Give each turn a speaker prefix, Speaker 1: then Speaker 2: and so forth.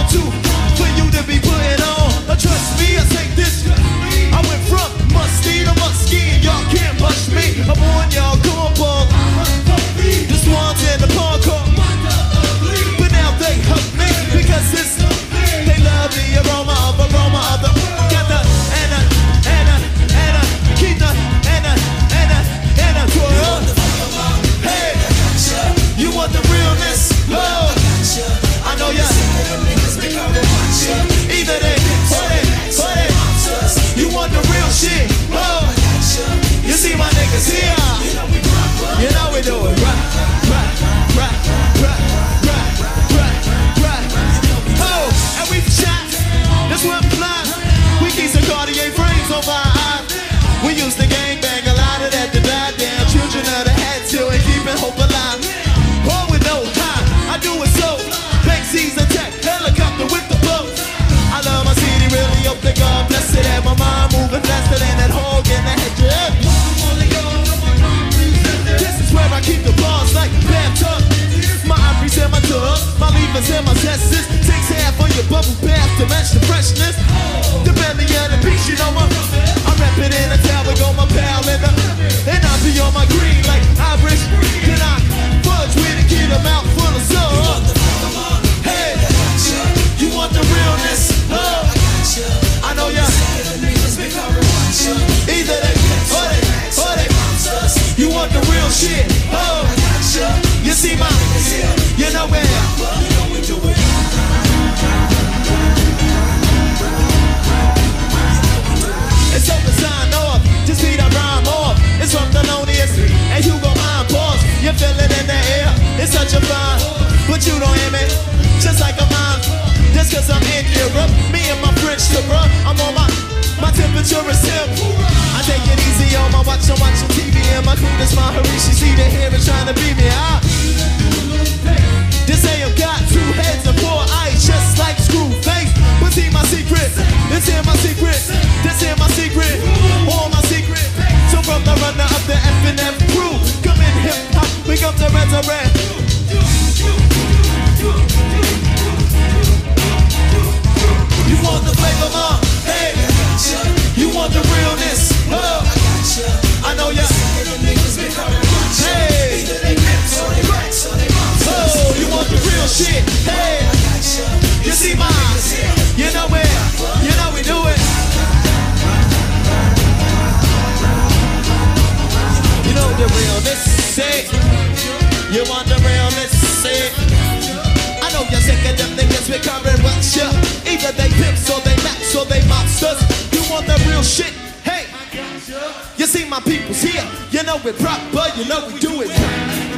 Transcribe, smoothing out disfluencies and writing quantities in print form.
Speaker 1: on to for you to be putting on. Trust me, I take this. I went from musty to musky, and y'all can't push me. I'm on y'all cornball. The swans in the parkour, but now they hug me because it's they love the aroma of the got the keep the hey, you want the realness? Oh, I know ya. Either they or they. You want the real shit? Oh, you see my niggas here? You know we do it right. Oh, and we shot. That's where I'm flying. We keep some Cartier frames on my eyes. We used to gangbang a lot of that to die down. Children of the head till and keeping hope alive. All with no high, I do it so. Banksy's attack, helicopter with the boat. I love my city, really hope that God bless it. And my mind moving faster than that hog in the head. Yeah. This is where I keep the bars like bathtub. My ivories and my tub, my levers and my testes. Takes half on your bubble bath to match the freshness. The belly of the beach, you know I'm rapping in a tower, go my pal in the, and I be on my green like Irish. Then I fudge with a kid, a mouth full of soul. Hey, you want the realness? Oh, I know ya. Either they or they. You want the real shit? Oh, you see my, you know where? It's over sign off, just beat a rhyme off. It's from Thelonious and Hugo Mind Pause. You feel it in the air, it's such a vibe. But you don't hear me, just like a mime. Just cause I'm in Europe, me and my French syrup. I'm on my temperature is hip. I take it easy on my watch, I'm watching TV. And my cool is my Harishi, see the hair is trying to beat me out. This AM got 2 heads and 4 eyes, just like Screwface. But see my secret, it's in my secret. This in my secret, all my secret. So from the runner of the F&F crew, come in hip hop, we come to resurrect. You want the flavor, ma? Hey, you want the realness? Oh, I know ya. Hey, oh, you want the real shit? Hey, you see my, you know where, you know we do it. You know the realness, say. You want the realness, say. I know you're sick of them niggas with current rush, yeah. Either they pimps or they max or they mobsters. You want the real shit? Hey, you see my people's here. You know we're proper, you know we do it right.